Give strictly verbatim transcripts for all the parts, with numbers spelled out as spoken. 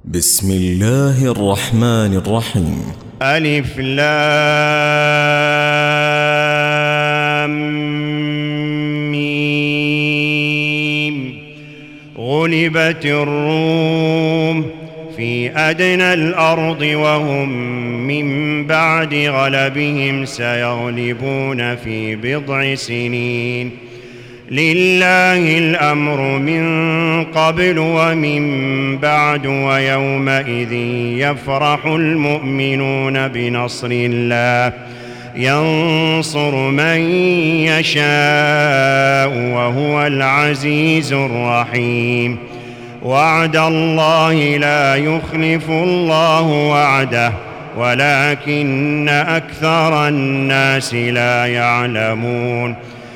بسم الله الرحمن الرحيم. ألف لام ميم. غلبت الروم في أدنى الأرض وهم من بعد غلبهم سيغلبون في بضع سنين. لله الأمر من قبل ومن بعد ويومئذ يفرح المؤمنون بنصر الله ينصر من يشاء وهو العزيز الرحيم. وعد الله لا يخلف الله وعده ولكن أكثر الناس لا يعلمون.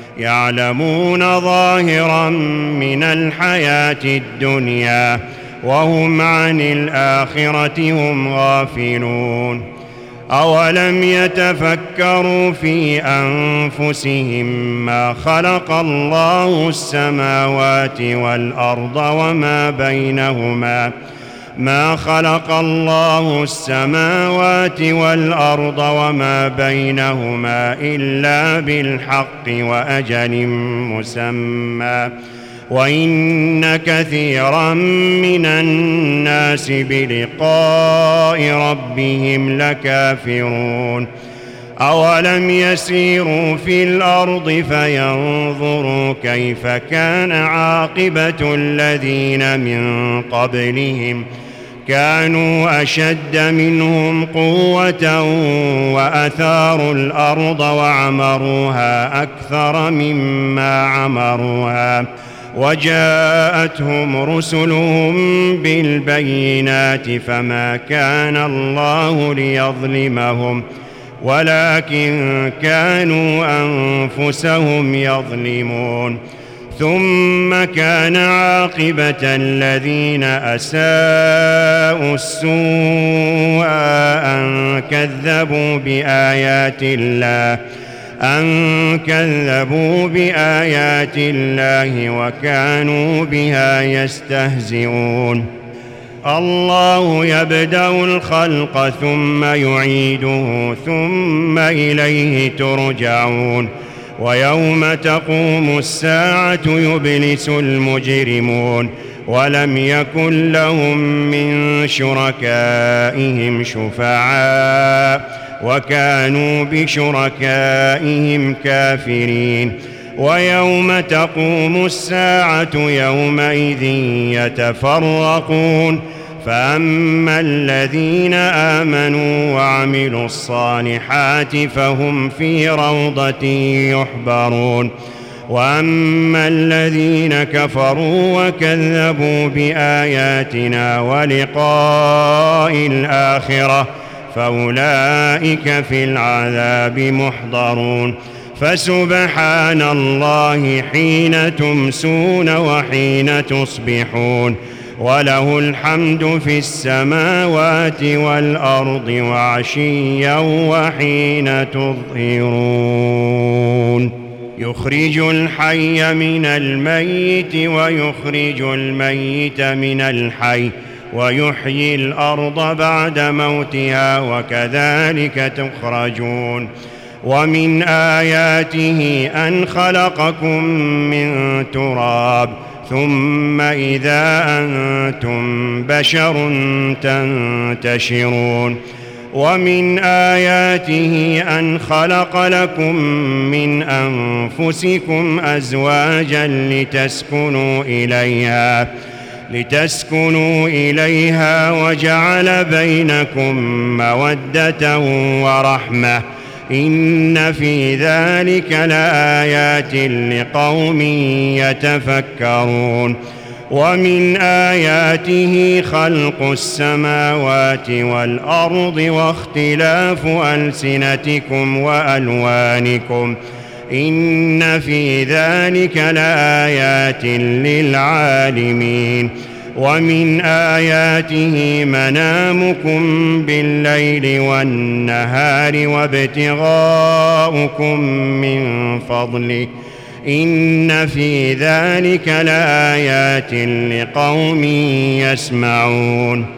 يعلمون ظاهرا من الحياة الدنيا وهم عن الآخرة هم غافلون. أولم يتفكروا في أنفسهم ما خلق الله السماوات والأرض وما بينهما ما خلق الله السماوات والأرض وما بينهما إلا بالحق وأجل مسمى وإن كثيرا من الناس بلقاء ربهم لكافرون. أولم يسيروا في الأرض فينظروا كيف كان عاقبة الذين من قبلهم كانوا أشد منهم قوة وأثاروا الأرض وعمروها أكثر مما عمروها وجاءتهم رسلهم بالبينات فما كان الله ليظلمهم ولكن كانوا أنفسهم يظلمون. ثم كان عاقبة الذين أساءوا السوء أن كذبوا بآيات الله أن كذبوا بآيات الله وكانوا بها يستهزئون. الله يبدأ الخلق ثم يعيده ثم إليه ترجعون. ويوم تقوم الساعة يبلس المجرمون ولم يكن لهم من شركائهم شفعاء وكانوا بشركائهم كافرين. ويوم تقوم الساعة يومئذ يتفرقون فأما الذين آمنوا وعملوا الصالحات فهم في روضة يحبرون وأما الذين كفروا وكذبوا بآياتنا ولقاء الآخرة فأولئك في العذاب محضرون. فسبحان الله حين تمسون وحين تصبحون وله الحمد في السماوات والأرض وعشيا وحين تظهرون. يخرج الحي من الميت ويخرج الميت من الحي ويحيي الأرض بعد موتها وكذلك تخرجون. ومن آياته أن خلقكم من تراب ثم إذا أنتم بشر تنتشرون. ومن آياته أن خلق لكم من أنفسكم أزواجا لتسكنوا إليها لتسكنوا إليها وجعل بينكم مودة ورحمة إن في ذلك لآيات لقوم يتفكرون. ومن آياته خلق السماوات والأرض واختلاف ألسنتكم وألوانكم إن في ذلك لآيات للعالمين. ومن آياته منامكم بالليل والنهار وابتغاؤكم من فضله إن في ذلك لآيات لقوم يسمعون.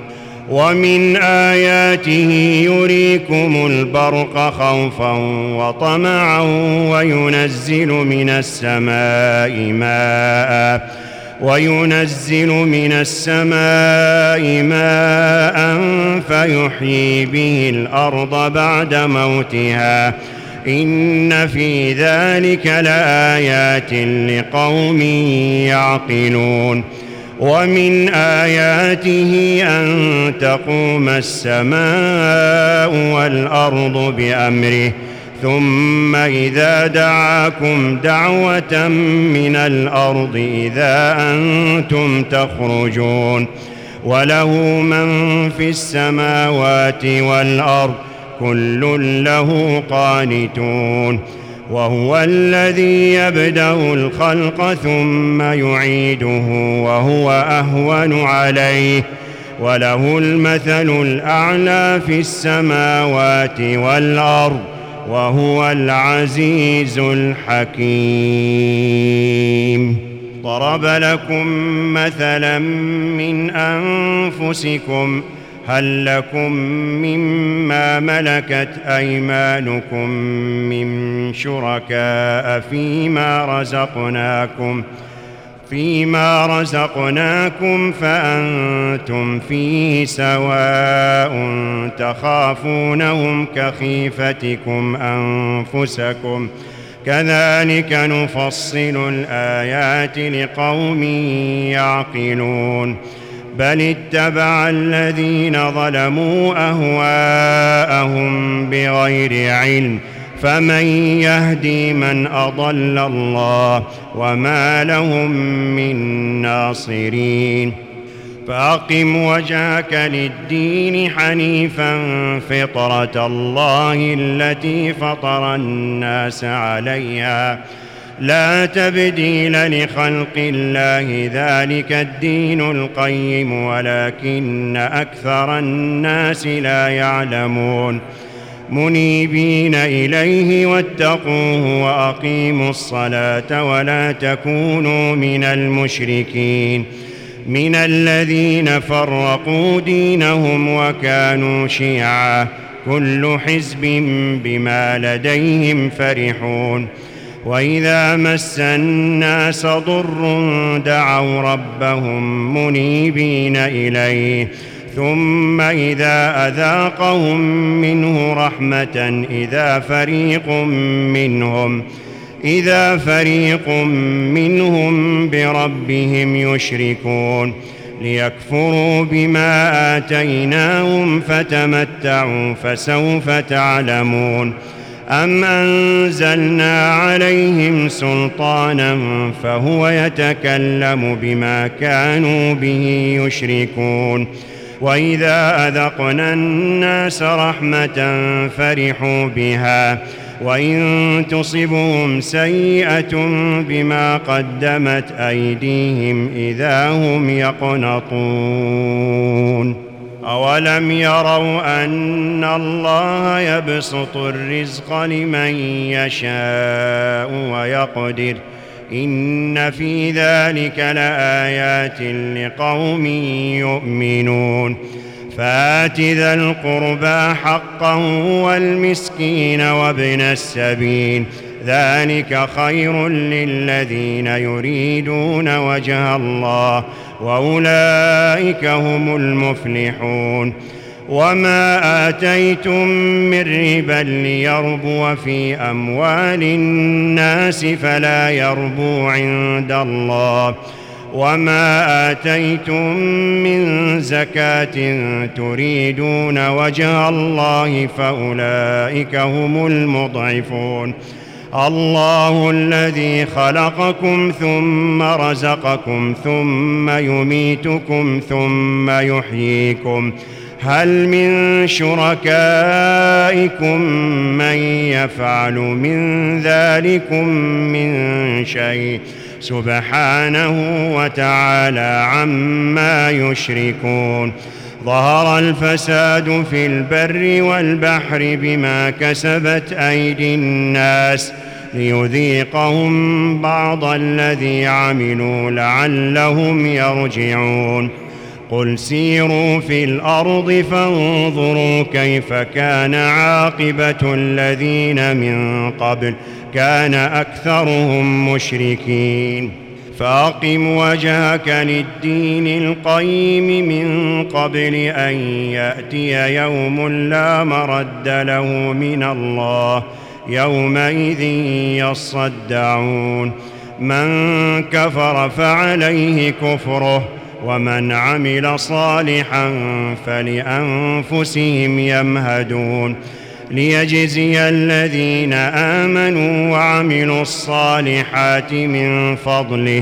ومن آياته يريكم البرق خوفا وطمعا وينزل من السماء ماء وينزل من السماء ماء فيحيي به الأرض بعد موتها إن في ذلك لآيات لقوم يعقلون. ومن آياته أن تقوم السماء والأرض بأمره ثم إذا دعاكم دعوة من الأرض إذا أنتم تخرجون وله من في السماوات والأرض كل له قانتون وهو الذي يبدأ الخلق ثم يعيده وهو أهون عليه وله المثل الأعلى في السماوات والأرض وهو العزيز الحكيم. ضرب لكم مثلا من أنفسكم هل لكم مما ملكت أيمانكم من شركاء فيما رزقناكم فيما رزقناكم فأنتم فيه سواء تخافونهم كخيفتكم أنفسكم كذلك نفصل الآيات لقوم يعقلون. بل اتبع الذين ظلموا أهواءهم بغير علم فمن يهدي من أضل الله وما لهم من ناصرين. فأقم وجهك للدين حنيفا فطرة الله التي فطر الناس عليها لا تبديل لخلق الله ذلك الدين القيم ولكن أكثر الناس لا يعلمون. منيبين إليه واتقوه وأقيموا الصلاة ولا تكونوا من المشركين من الذين فرقوا دينهم وكانوا شيعا كل حزب بما لديهم فرحون. وإذا مس الناس ضر دعوا ربهم منيبين إليه ثم إذا أذاقهم منه رحمة إذا فريق منهم إذا فريق منهم بربهم يشركون ليكفروا بما آتيناهم فتمتعوا فسوف تعلمون. أم أنزلنا عليهم سلطانا فهو يتكلم بما كانوا به يشركون. وإذا أذقنا الناس رحمة فرحوا بها وإن تصبهم سيئة بما قدمت أيديهم إذا هم يقنطون. أولم يروا أن الله يبسط الرزق لمن يشاء ويقدر إن في ذلك لآيات لقوم يؤمنون. فآت ذا القربى حقه والمسكين وابن السبيل ذلك خير للذين يريدون وجه الله وأولئك هم المفلحون. وما آتيتم من ربا ليربو في أموال الناس فلا يربو عند الله وما آتيتم من زكاة تريدون وجه الله فأولئك هم المضعفون. الله الذي خلقكم ثم رزقكم ثم يميتكم ثم يحييكم هل من شركائكم من يفعل من ذلكم من شيء سبحانه وتعالى عما يشركون. ظهر الفساد في البر والبحر بما كسبت أيدي الناس ليذيقهم بعض الذي عملوا لعلهم يرجعون. قل سيروا في الأرض فانظروا كيف كان عاقبة الذين من قبل كان أكثرهم مشركين فأقم وجهك للدين القيم من قبل أن يأتي يوم لا مرد له من الله يومئذ يصدعون من كفر فعليه كفره ومن عمل صالحا فلأنفسهم يمهدون ليجزي الذين آمنوا وعملوا الصالحات من فضله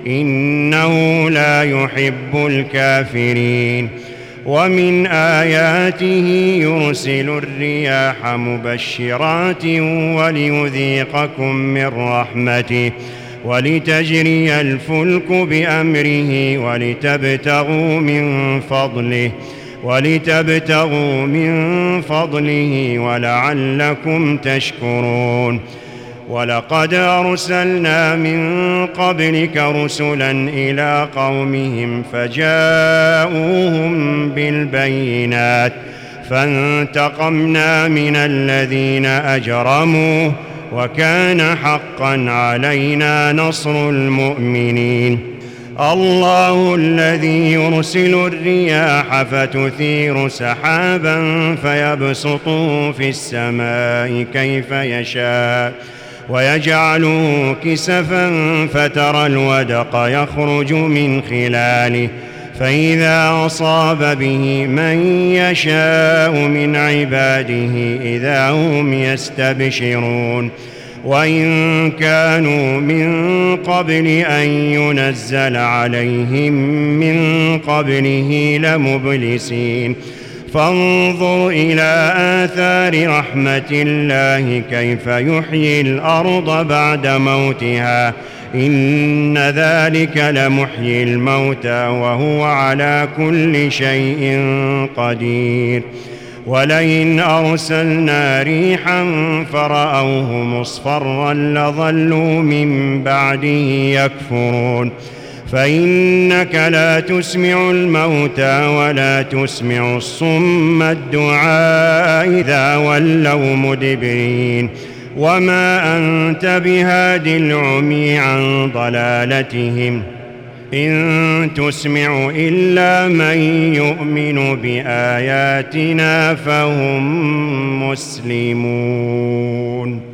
إنه لا يحب الكافرين ومن آياته يرسل الرياح مبشرات وليذيقكم من رحمته ولتجري الفلك بأمره ولتبتغوا من فضله ولتبتغوا من فضله ولعلكم تشكرون ولقد أرسلنا من قبلك رسلا إلى قومهم فجاءوهم بالبينات فانتقمنا من الذين أجرموا وكان حقا علينا نصر المؤمنين الله الذي يرسل الرياح فتثير سحابا فيبسطه في السماء كيف يشاء ويجعله كسفا فترى الودق يخرج من خلاله فإذا أصاب به من يشاء من عباده إذا هم يستبشرون وإن كانوا من قبل أن ينزل عليهم من قبله لمبلسين فانظر إلى آثار رحمة الله كيف يحيي الأرض بعد موتها إن ذلك لمحيي الموتى وهو على كل شيء قدير ولئن أرسلنا ريحا فرأوه مصفرا لظلوا من بعده يكفرون فإنك لا تسمع الموتى ولا تسمع الصم الدعاء إذا ولوا مدبرين وما أنت بهاد العمي عن ضلالتهم إن تسمع إلا من يؤمن بآياتنا فهم مسلمون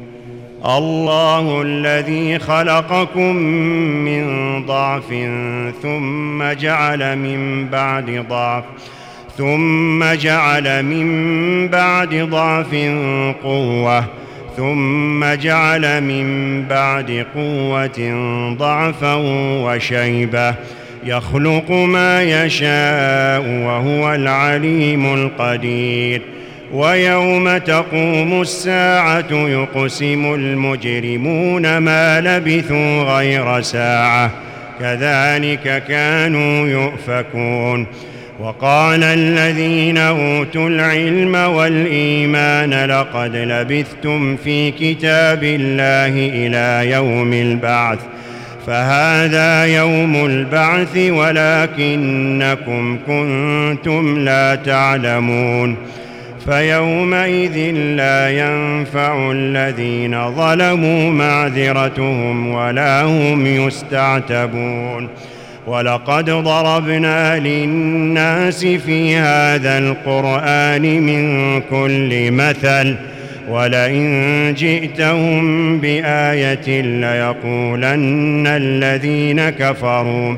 الله الذي خلقكم من ضعف ثم جعل من بعد ضعف ثم جعل من بعد ضعف قوة ثم جعل من بعد قوة ضعفا وشيبة يخلق ما يشاء وهو العليم القدير ويوم تقوم الساعة يقسم المجرمون ما لبثوا غير ساعة كذلك كانوا يؤفكون وقال الذين أوتوا العلم والإيمان لقد لبثتم في كتاب الله إلى يوم البعث فهذا يوم البعث ولكنكم كنتم لا تعلمون فيومئذ لا ينفع الذين ظلموا معذرتهم ولا هم يستعتبون ولقد ضربنا للناس في هذا القرآن من كل مثل ولئن جئتهم بآية ليقولن الذين كفروا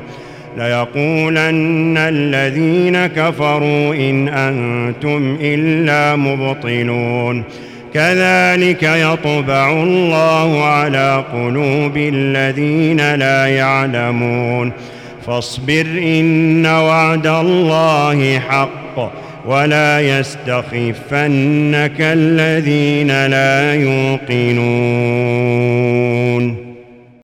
ليقولن الذين كفروا إن أنتم إلا مبطلون كذلك يطبع الله على قلوب الذين لا يعلمون فاصبر إن وعد الله حق ولا يستخفنك الذين لا يوقنون